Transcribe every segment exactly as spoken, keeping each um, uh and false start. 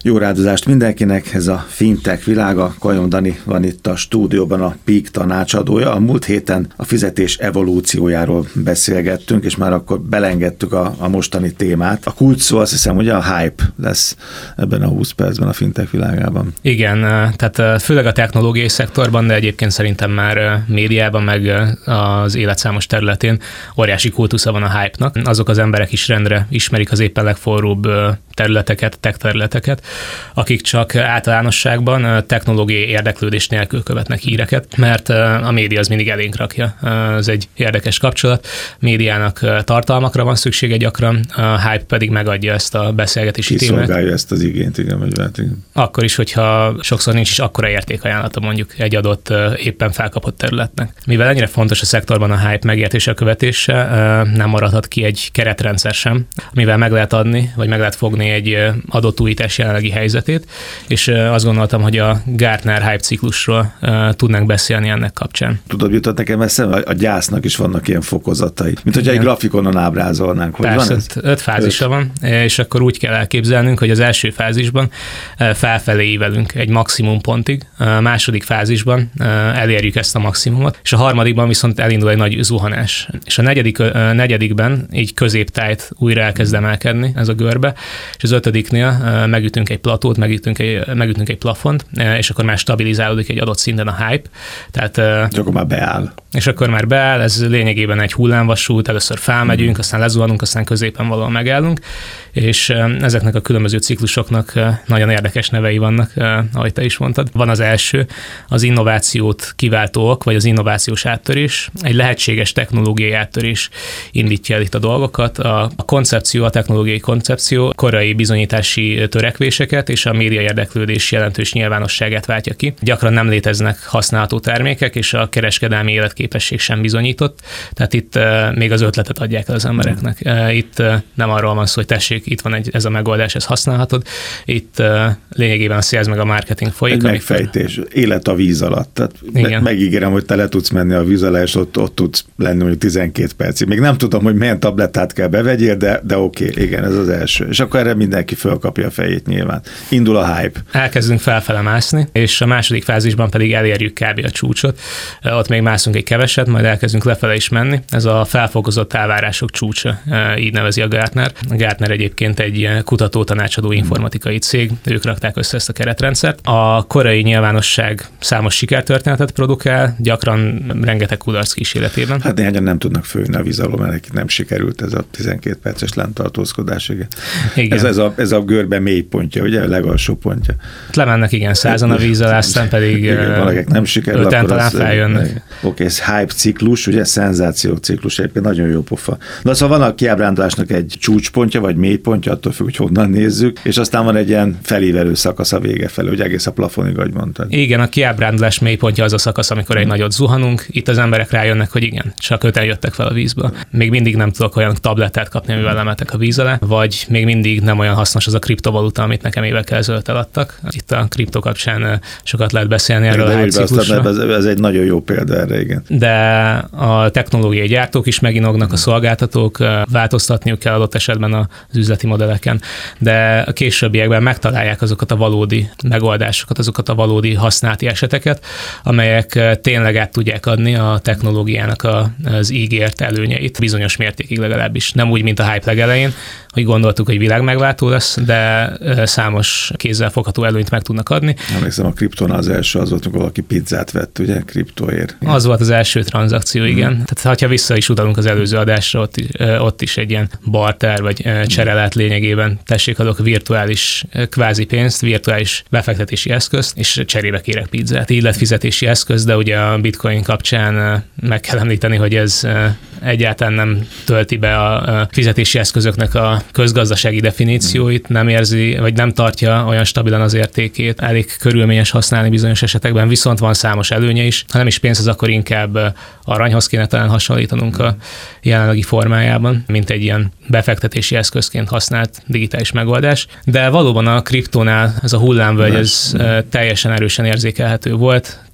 Jó rádozást mindenkinek, ez a fintech világa. Kajón Dani van itt a stúdióban, a Peak tanácsadója. A múlt héten a fizetés evolúciójáról beszélgettünk, és már akkor belengedtük a, a mostani témát. A kulcs szó, azt hiszem, hogy a hype lesz ebben a húsz percben a fintech világában. Igen, tehát főleg a technológiai szektorban, de egyébként szerintem már médiában, meg az élet számos területén óriási kultusza van a hype-nak. Azok az emberek is rendre ismerik az éppen legforróbb területeket, tech területeket, akik csak általánosságban technológiai érdeklődés nélkül követnek híreket, mert a média az mindig elénk rakja. Ez egy érdekes kapcsolat. Médiának tartalmakra van szüksége gyakran, a hype pedig megadja ezt a beszélgetési témát. Kiszolgálja ezt az igényt, igen, vagy hát igen. Akkor is, hogyha sokszor nincs is akkora értékajánlata mondjuk egy adott éppen felkapott területnek. Mivel ennyire fontos a szektorban a hype megértése, a követése, nem maradhat ki egy keretrendszer sem, amivel meg lehet adni, vagy meg lehet fogni egy adott újítás jelenlegi helyzetét, és azt gondoltam, hogy a Gartner hype ciklusról tudnánk beszélni ennek kapcsán. Tudod, jutott nekem eszembe, a gyásznak is vannak ilyen fokozatai, mint hogyha egy grafikonon ábrázolnánk. Hogy Persze, van öt, öt fázisa öt. van, és akkor úgy kell elképzelnünk, hogy az első fázisban felfelé ívelünk egy maximum pontig, a második fázisban elérjük ezt a maximumot, és a harmadikban viszont elindul egy nagy zuhanás. És a negyedik, a negyedikben így középtájt újra elkezd emelkedni ez a görbe, és az ötödiknél megütünk egy platót, megütünk egy, megütünk egy plafont, és akkor már stabilizálódik egy adott szinten a hype. Tehát, és akkor már beáll. És akkor már beáll, ez lényegében egy hullámvasút, először felmegyünk, aztán lezuhanunk, aztán középen valahol megállunk, és ezeknek a különböző ciklusoknak nagyon érdekes nevei vannak, ahogy te is mondtad. Van az első, az innovációt kiváltó ok, vagy az innovációs áttörés. Egy lehetséges technológiai áttörés indítja el itt a dolgokat. A koncepció, a technológiai koncepció korai bizonyítási törekvéseket és a média érdeklődés jelentős nyilvánosságát váltja ki. Gyakran nem léteznek használható termékek, és a kereskedelmi életképesség sem bizonyított. Tehát itt még az ötletet adják el az embereknek. Itt nem arról van szó, hogy tessék, itt van egy, ez a megoldás, ezt használhatod. Itt lényegében a sales meg a marketing folyik. Egy megfejtés, élet a víz alatt. Tehát me- megígérem, hogy te le tudsz menni a víz alá, és ott, ott tudsz lenni mondjuk tizenkét percig. Még nem tudom, hogy milyen tablettát kell bevegyél, de, de oké, okay, igen, ez az első. És akkor erre mindenki fölkapja a fejét nyilván. Indul a hype. Elkezdünk felfele mászni, és a második fázisban pedig elérjük kb. A csúcsot. Ott még mászunk egy keveset, majd elkezdünk lefele is menni. Ez a felfokozott elvárások csúcsa, így nevezi a Gartner. A Gartner egyébként egy kutató tanácsadó informatikai cég, ők rakták össze ezt a keretrendszert. A korai nyilvánosság számos sikertörténetet produkál, gyakran rengeteg kudarc kísérletében. Hát néhányan nem tudnak főjönni a víz alól, mert nekik nem sikerült ez a tizenkét perces lenntartózkodás. Igen. Igen. Ez, ez, a, ez a görbe mély pontja, ugye a legalsó pontja. Lemennek igen százan a víz alá, aztán pedig igen, valakik nem sikerül, öten talán feljönnek. Oké, okay, ez hype ciklus, ugye szenzáció ciklus, egyébként nagyon jó pofa. De szóval van a kiábrándulásnak egy csúcspontja, vagy mélypontja, attól függ, hogy honnan nézzük, és aztán van egy ilyen felívelő szakasz a vége felé, ugye egész a plafonig, ahogy mondtad. Igen, a kiábrándulás mélypontja az a szakasz, amikor egy nagyot zuhanunk. Itt az emberek rájönnek, hogy igen, csak öten jöttek fel a vízből. Még mindig nem tudok olyan tablettát kapni, amivel lemetek a víz alá, vagy még mindig nem olyan hasznos az a kriptovaluta, amit nekem évekkel ezelőtt eladtak. Itt a kripto kapcsán sokat lehet beszélni erről a ciklusról. Ez, ez egy nagyon jó példa erre, igen. De a technológiai gyártók is meginognak, a szolgáltatók, változtatniuk kell adott esetben az üzleti modelleken, de a későbbiekben megtalálják azokat a valódi megoldásokat, azokat a valódi használati eseteket, amelyek tényleg át tudják adni a technológiának az ígért előnyeit, bizonyos mértékig legalábbis. Nem úgy, mint a hype legelején, hogy gondoltuk, hogy világmegváltó lesz, de számos kézzel fogható előnyt meg tudnak adni. Emlékszem, a kriptónál az első az volt, amikor valaki pizzát vett, ugye, kriptóért. Az volt az első tranzakció, igen. Hmm. Tehát ha vissza is utalunk az előző adásra, ott, ott is egy ilyen barter vagy cserelet lényegében. Tessék, adok virtuális kvázi pénzt, virtuális befektetési eszközt, és cserébe kérek pizzát. Így lett fizetési eszköz, de ugye a bitcoin kapcsán meg kell említeni, hogy ez egyáltalán nem tölti be a fizetési eszközöknek a közgazdasági definícióit, nem érzi, vagy nem tartja olyan stabilan az értékét, elég körülményes használni bizonyos esetekben, viszont van számos előnye is. Ha nem is pénz, az akkor inkább aranyhoz kéne talán hasonlítanunk a jelenlegi formájában, mint egy ilyen befektetési eszközként használt digitális megoldás. De valóban a kriptónál ez a hullámvölgy ez teljesen erősen érzékelhető volt.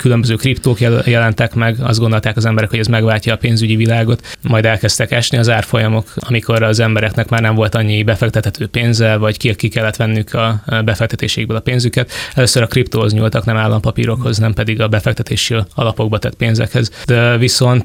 különböző kriptók jelentek meg, azt gondolták az emberek, hogy ez megváltja a pénzügyi világot, majd elkezdtek esni az árfolyamok, amikor az embereknek már nem volt annyi befektethető pénze, vagy ki, ki kellett vennük a befektetésékből a pénzüket. Először a kriptóhoz nyúltak, nem állampapírokhoz, nem pedig a befektetési alapokba tett pénzekhez. De viszont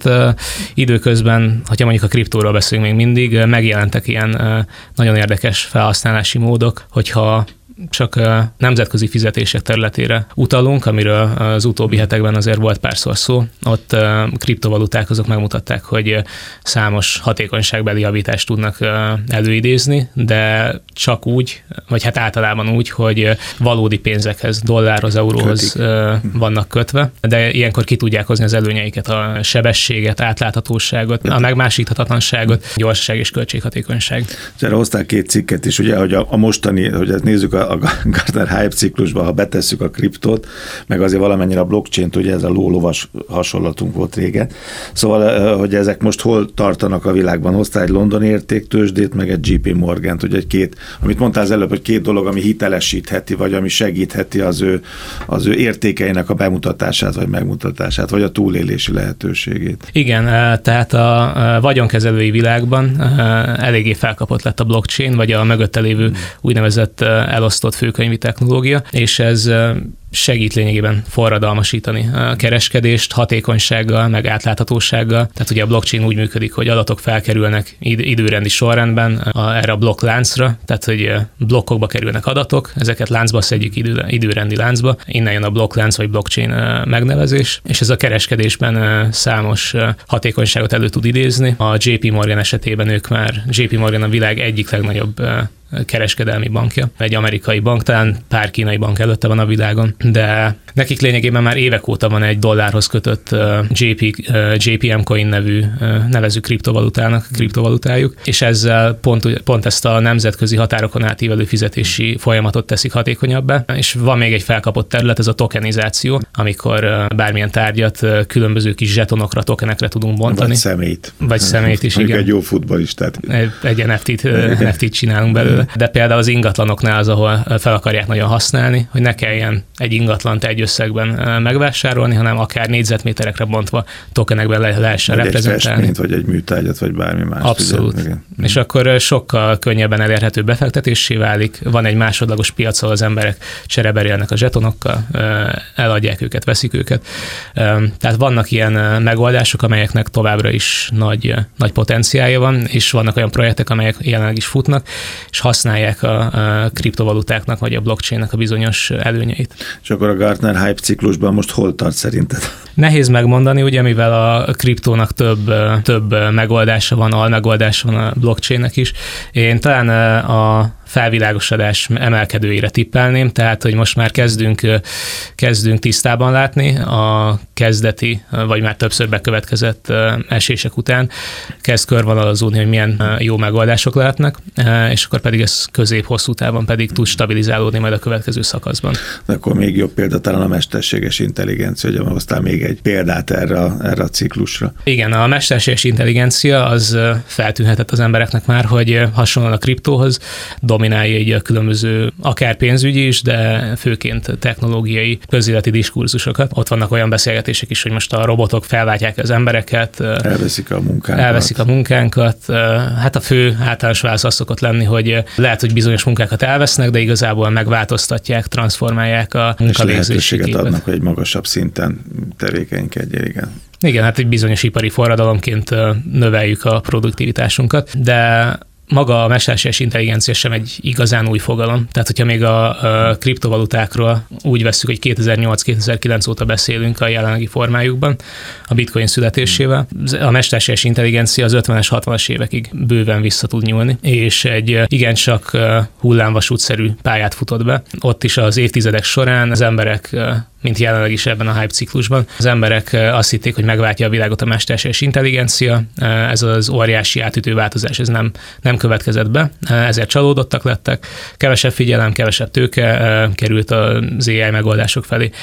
időközben, hogyha mondjuk a kriptóról beszélünk még mindig, megjelentek ilyen nagyon érdekes felhasználási módok, hogyha csak nemzetközi fizetések területére utalunk, amiről az utóbbi hetekben azért volt párszor szó. Ott kriptovaluták azok megmutatták, hogy számos hatékonyságbeli javítást tudnak előidézni, de csak úgy, vagy hát általában úgy, hogy valódi pénzekhez, dollárhoz, euróhoz Kötik. vannak kötve, de ilyenkor ki tudják hozni az előnyeiket, a sebességet, átláthatóságot, a megmásíthatatlanságot, gyorsaság és költséghatékonyság. Erre hozták két cikket is, ugye, hogy a, a mostani, hogy ezt nézzük a a Gartner Hype ciklusban, ha betesszük a kriptót, meg azért valamennyire a blockchain-t, ugye ez a ló-lovas hasonlatunk volt régen. Szóval, hogy ezek most hol tartanak a világban. Hoztál egy londoni értéktőzsdét, meg egy jé pé Morgant, ugye egy két, amit mondtál az előbb, hogy két dolog, ami hitelesítheti, vagy ami segítheti az ő, az ő értékeinek a bemutatását, vagy megmutatását, vagy a túlélési lehetőségét. Igen, tehát a vagyonkezelői világban eléggé felkapott lett a blockchain, vagy a mögötte lévő úgynevezett elosztott főkönyvi technológia, és ez segít lényegében forradalmasítani a kereskedést hatékonysággal, meg átláthatósággal. Tehát ugye a blockchain úgy működik, hogy adatok felkerülnek időrendi sorrendben a, erre a blokkláncra, tehát hogy blokkokba kerülnek adatok, ezeket láncba szedjük idő, időrendi láncba, innen jön a blokklánc vagy blockchain megnevezés, és ez a kereskedésben számos hatékonyságot elő tud idézni. A jé pé Morgan esetében ők már, jé pé Morgan a világ egyik legnagyobb kereskedelmi bankja. Egy amerikai bank, talán pár kínai bank előtte van a világon, de nekik lényegében már évek óta van egy dollárhoz kötött jé pé, jé pé em Coin nevű nevező kriptovalutának, kriptovalutájuk, és ezzel pont, pont ezt a nemzetközi határokon átívelő fizetési folyamatot teszik hatékonyabbá, és van még egy felkapott terület, ez a tokenizáció, amikor bármilyen tárgyat különböző kis zsetonokra, tokenekre tudunk bontani. Vagy szemét. Vagy szemét is, igen. Egy jó futballistát. Egy en ef té-t, en ef té-t csinálunk belőle. De például az ingatlanoknál az, ahol fel akarják nagyon használni, hogy ne kelljen egy ingatlant egy összegben megvásárolni, hanem akár négyzetméterekre bontva tokenekben le lehessen reprezentálni. Egy festményt, vagy egy műtárgyat, vagy bármi más. Abszolút. Ugye? És akkor sokkal könnyebben elérhető befektetésé válik. Van egy másodlagos piac, ahol az emberek csereberélnek a zsetonokkal, eladják őket, veszik őket. Tehát vannak ilyen megoldások, amelyeknek továbbra is nagy, nagy potenciálja van, és vannak olyan projektek, amelyek jelenleg is futnak, és használják a, a kriptovalutáknak, vagy a blockchainnek a bizonyos előnyeit. És akkor a Gartner Hype ciklusban most hol tart szerinted? Nehéz megmondani, ugye, mivel a kriptónak több, több megoldása van, almegoldása van a blockchainnek is. Én talán a felvilágosodás emelkedőire tippelném, tehát, hogy most már kezdünk, kezdünk tisztában látni a kezdeti, vagy már többször bekövetkezett esések után, kezd körvonalazódni, hogy milyen jó megoldások lehetnek, és akkor pedig ez közép-hosszú távon pedig tud stabilizálódni majd a következő szakaszban. De akkor még jobb példa talán a mesterséges intelligencia, hogy hoztál még egy példát erre a, erre a ciklusra. Igen, a mesterséges intelligencia az feltűnhetett az embereknek már, hogy hasonlóan a kriptóhoz dominálja így a különböző, akár pénzügyi is, de főként technológiai, közéleti diskurzusokat. Ott vannak olyan beszélgetések is, hogy most a robotok felváltják az embereket. Elveszik a munkánkat. Elveszik a munkánkat. Hát a fő általános válasz az szokott lenni, hogy lehet, hogy bizonyos munkákat elvesznek, de igazából megváltoztatják, transformálják a munkavégzési képet. Adnak, hogy egy magasabb szinten tevékenykedjen, igen. Igen, hát egy bizonyos ipari forradalomként növeljük a produktivitásunkat, de maga a mesterséges intelligencia sem egy igazán új fogalom. Tehát, hogyha még a, a kriptovalutákról úgy vesszük, hogy kétezer-nyolc-kétezer-kilenc óta beszélünk a jelenlegi formájukban, a bitcoin születésével, a mesterséges intelligencia az ötvenes, hatvanas évekig bőven vissza tud nyúlni, és egy igencsak hullámvasútszerű pályát futott be. Ott is az évtizedek során az emberek, mint jelenleg is ebben a hype ciklusban, az emberek azt hitték, hogy megváltja a világot a mesterséges intelligencia, ez az óriási átütő változás, ez nem, nem következett be, ezért csalódottak lettek, kevesebb figyelem, kevesebb tőke került az á i megoldások felé.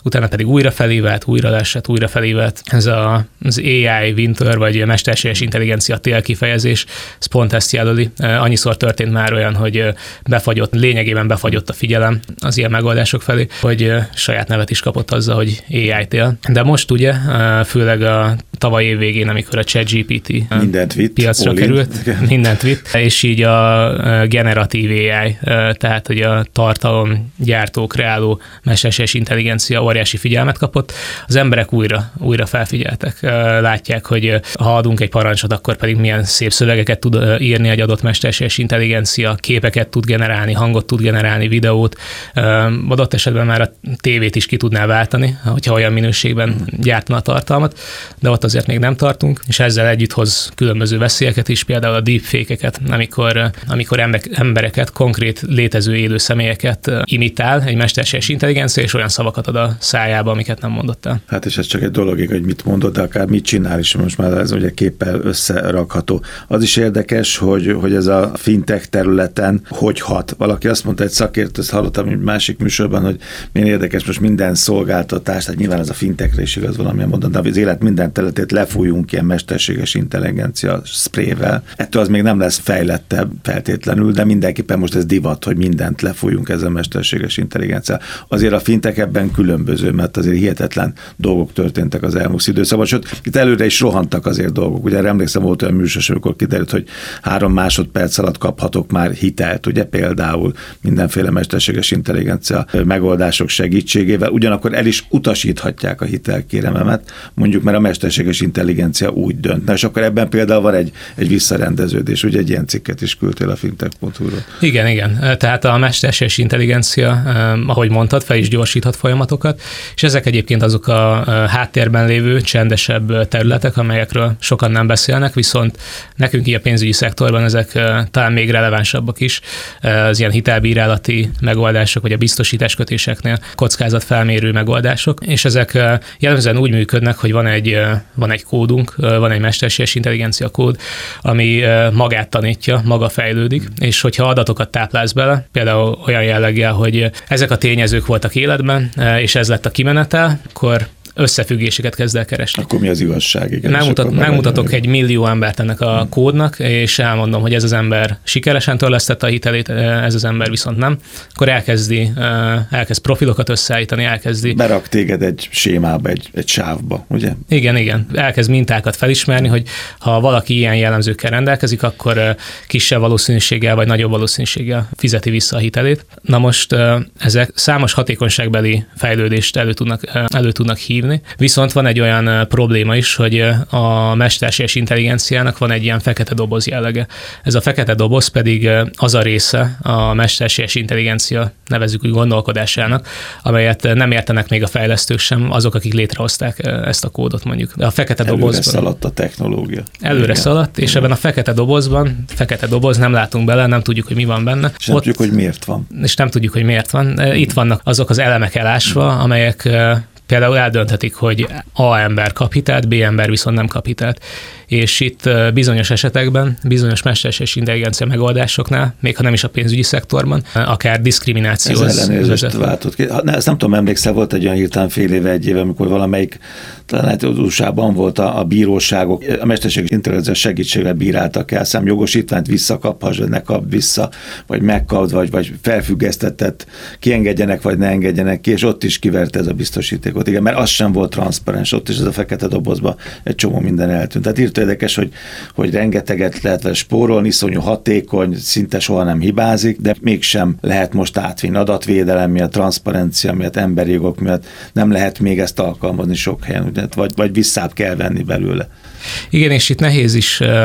utána pedig újra felívelt, újra leesett, újra felívelt. Ez a, az á i winter, vagy mesterséges intelligencia tél kifejezés, ez pont ezt jelöli. Annyiszor történt már olyan, hogy befagyott, lényegében befagyott a figyelem az ilyen megoldások felé, hogy saját nevet is kapott azzal, hogy á i tél. De most ugye, főleg a tavaly év végén, amikor a ChatGPT piacra került, mindent vitt, és így a generatív á i, tehát hogy a tartalomgyártó, kreáló mesterséges intelligencia óriási figyelmet kapott, az emberek újra, újra felfigyeltek. Látják, hogy ha adunk egy parancsot, akkor pedig milyen szép szövegeket tud írni egy adott mesterséges intelligencia, képeket tud generálni, hangot tud generálni, videót, adott esetben már a tévét is ki tudná váltani, hogyha olyan minőségben gyártana a tartalmat, de ott azért még nem tartunk, és ezzel együtt hoz különböző veszélyeket is, például a deepfake-eket, amikor, amikor embereket, konkrét létező élő személyeket imitál egy mesterséges intelligencia, és olyan szavakat ad a szájába, amiket nem mondott el. Hát és ez csak egy dologig, hogy mit mondod, de akár mit csinál is, most már ez ugye képpel összerakható. Az is érdekes, hogy, hogy ez a fintech területen hogy hat. Valaki azt mondta, egy szakértő, ezt hallottam egy másik műsorban, hogy milyen érdekes, most minden szolgáltatás, tehát nyilván ez a fintechre is igaz valamilyen módon, de az élet minden területét lefújunk ilyen mesterséges intelligencia sprével. Ettől az még nem lesz fejlettebb feltétlenül, de mindenképpen most ez divat, hogy mindent lefújunk ezzel a mesterséges intelligencia. Azért a fintech ebben különböző, mert azért hihetetlen dolgok történtek az elmúlt időszakban, sőt, itt előre is rohantak azért dolgok. Ugye emlékszem, volt olyan műsor, amikor kiderült, hogy három másodperc alatt kaphatok már hitelt, ugye például mindenféle mesterséges intelligencia megoldások segítségével, ugyanakkor el is utasíthatják a hitelkérememet, mondjuk, mert a mesterséges intelligencia úgy dönt. Na, és akkor ebben például van egy, egy visszarendeződés, ugye egy ilyen cikket is küldtél a fintech pont hu-ról. Igen, igen. Tehát a mesterséges intelligencia, ahogy mondtad, fel is gyorsíthat folyamatokat, és ezek egyébként azok a háttérben lévő, csendesebb területek, amelyekről sokan nem beszélnek, viszont nekünk így a pénzügyi szektorban ezek talán még relevánsabbak is, az ilyen hitelbírálati megoldások, vagy a biztosításkötéseknél kockázatfelmérő megoldások, és ezek jellemzően úgy működnek, hogy van egy, van egy kódunk, van egy mesterséges intelligencia kód, ami magát tanítja, maga fejlődik, és hogyha adatokat táplálsz bele, például olyan jelleggel, hogy ezek a tényezők voltak életben, és ez lett a kimenetel, akkor összefüggéseket kezd el keresni. Akkor mi az igazság? Igen, Megmutat, megmutatok egy millió embert ennek a hmm. kódnak, és elmondom, hogy ez az ember sikeresen törlesztette a hitelét, ez az ember viszont nem. Akkor elkezdi, elkezd profilokat összeállítani, elkezdi. Berak téged egy sémába, egy, egy sávba, ugye? Igen, igen. Elkezd mintákat felismerni, hogy ha valaki ilyen jellemzőkkel rendelkezik, akkor kisebb valószínűséggel, vagy nagyobb valószínűséggel fizeti vissza a hitelét. Na most ezek számos hatékonyságbeli fejlődést elő tudnak, elő tudnak hívni. Viszont van egy olyan probléma is, hogy a mesterséges intelligenciának van egy ilyen fekete doboz jellege. Ez a fekete doboz pedig az a része a mesterséges intelligencia, nevezzük úgy, gondolkodásának, amelyet nem értenek még a fejlesztők sem, azok, akik létrehozták ezt a kódot mondjuk. De a fekete Előre dobozban... szaladt a technológia. Előre Igen. szaladt, és Igen. ebben a fekete dobozban, fekete doboz, nem látunk bele, nem tudjuk, hogy mi van benne. És nem Ott, tudjuk, hogy miért van. És nem tudjuk, hogy miért van. Itt vannak azok az elemek elásva, amelyek például eldönthetik, hogy A ember kap hitelt, B ember viszont nem kap hitelt. És itt bizonyos esetekben, bizonyos mesterséges intelligencia megoldásoknál, még ha nem is a pénzügyi szektorban, akár diszkriminációhoz vezet. Ez ellenőrzést váltott ki. Ne, ezt nem tudom, emlékszel, volt egy olyan hirtelen fél éve, egy éve, amikor valamelyik, talán az u es á-ban volt a, a bíróságok, a mesterséges intelligencia segítségével bíráltak el, szám jogosítványt visszakaphass, vagy ne kap vissza, vagy megkapd, vagy, vagy felfüggesztetett, kiengedjenek, vagy ne engedjenek ki, és ott is kiverte ez a biztosítékot. Igen, mert az sem volt transzparens, ott is ez a fekete dobozba egy csomó minden eltűnt. Tehát érdekes, hogy, hogy rengeteget lehet vele spórolni, iszonyú hatékony, szinte soha nem hibázik, de mégsem lehet most átvinni adatvédelem miatt, transzparencia miatt, emberi jogok miatt, nem lehet még ezt alkalmazni sok helyen, ugye? Vagy, vagy visszább kell venni belőle. Igen, és itt nehéz is uh,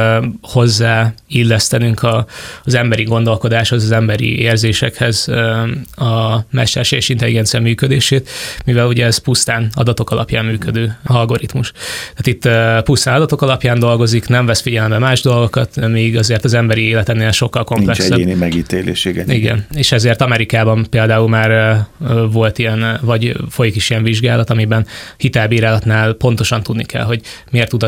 hozzá illesztenünk a, az emberi gondolkodáshoz, az emberi érzésekhez uh, a mesterséges intelligencia működését, mivel ugye ez pusztán adatok alapján működő algoritmus. Tehát itt uh, pusztán adatok alapján dolgozik, nem vesz figyelembe más dolgokat, még azért az emberi élet ennél sokkal komplexebb. Nincs egyéni megítélés. Igen, igen, és ezért Amerikában például már uh, volt ilyen, vagy folyik is ilyen vizsgálat, amiben hitelbírálatnál pontosan tudni kell, hogy miért utasították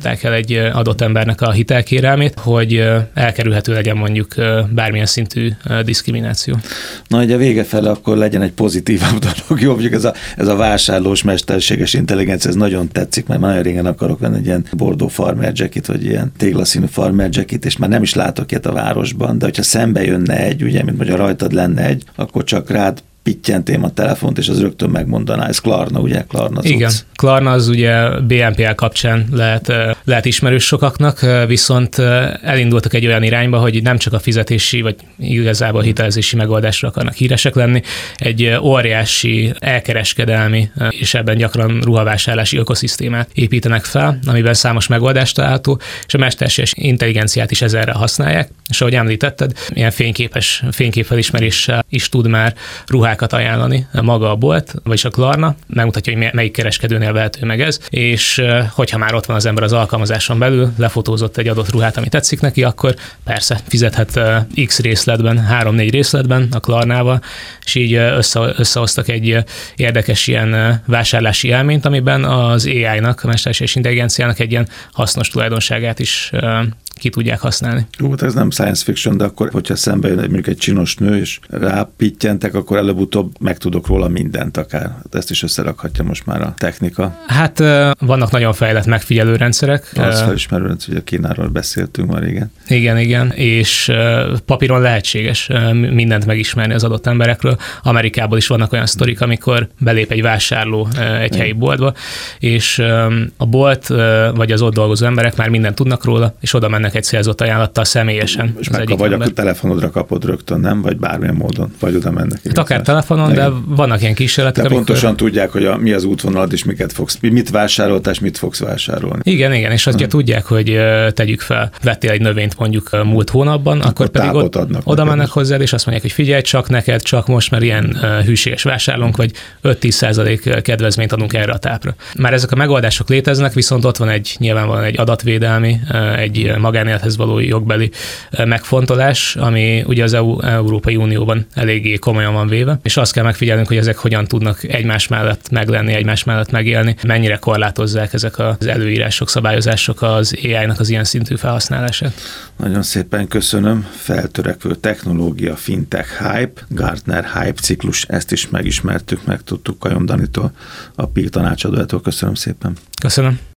fogadták el egy adott embernek a hitelkérelmét, hogy elkerülhető legyen mondjuk bármilyen szintű diszkrimináció. Na, ugye vége fele akkor legyen egy pozitívabb dolog. Jó, mondjuk ez a, ez a vásárlós mesterséges intelligencia, ez nagyon tetszik, mert már nagyon régen akarok venni egy ilyen bordó farmer jacket, vagy ilyen téglaszínű farmer jacket, és már nem is látok ilyet a városban, de hogyha szembe jönne egy, ugye, mint hogy a rajtad lenne egy, akkor csak rád pittyentém a telefont, és az rögtön megmondaná. Ez Klarna, ugye? Klarna cucc. Igen. Klarna az ugye bé en pé el kapcsán lehet, lehet ismerős sokaknak, viszont elindultak egy olyan irányba, hogy nem csak a fizetési, vagy igazából hitelezési megoldásra akarnak híresek lenni, egy óriási elkereskedelmi, és ebben gyakran ruhavásárlási ökoszisztémát építenek fel, amiben számos megoldást található, és a mesterséges intelligenciát is ezerre használják, és ahogy említetted, ilyen fényképes, fényképfelismeréssel is tud már ruhákat ajánlani maga a bolt, vagyis a Klarna, megmutatja, hogy melyik kereskedőnél vehető meg ez, és hogyha már ott van az ember az alkalmazáson belül, lefotózott egy adott ruhát, ami tetszik neki, akkor persze fizethet X részletben, három-négy részletben a Klarnával, és így össze, összehoztak egy érdekes ilyen vásárlási élményt, amiben az á í-nak, a mesterséges intelligenciának egy ilyen hasznos tulajdonságát is ki tudják használni. Jó, ez nem science fiction, de akkor, hogyha szembe jön mondjuk egy csinos nő, és rápittyentek, akkor előbb-utóbb megtudok róla mindent akár. Ezt is összerakhatja most már a technika. Hát vannak nagyon fejlett megfigyelő rendszerek. Az felismerő rendszer, ugye Kínáról beszéltünk már, igen. Igen, igen, és papíron lehetséges mindent megismerni az adott emberekről. Amerikából is vannak olyan sztorik, amikor belép egy vásárló egy helyi boltba, és a bolt vagy az ott dolgozó emberek már mindent tudnak róla, és oda mennek egy célzott ajánlattal személyesen. És meg vagy akkor telefonodra kapod rögtön, nem? Vagy bármilyen módon, vagy oda mennek. Hát akár telefonon, igen. De vannak ilyen kísérletek. De pontosan amikor... tudják, hogy a, mi az útvonalad, és miket fogsz, mit vásároltál, és mit fogsz vásárolni. Igen, igen, és azt tudják, hogy tegyük fel, vettél egy növényt mondjuk múlt hónapban, akkor, akkor pedig ott, oda mennek hozzád, és azt mondják, hogy figyelj, csak neked, csak most, mert ilyen hűséges vásárlónk, vagy öt-tíz százalék kedvezményt adunk erre a tápra. Már ezek a megoldások léteznek, viszont ott van egy nyilvánvalóan egy adatvédelmi, egy magánélethez való jogbeli megfontolás, ami ugye az EU, Európai Unióban eléggé komolyan van véve, és azt kell megfigyelnünk, hogy ezek hogyan tudnak egymás mellett meglenni, egymás mellett megélni, mennyire korlátozzák ezek az előírások, szabályozások az á í-nak az ilyen szintű felhasználását. Nagyon szépen köszönöm. Feltörekvő technológia, fintech hype, Gartner hype ciklus, ezt is megismertük, megtudtuk Kajom Danitól, a pé i ká tanácsadójától. Köszönöm szépen. Köszönöm.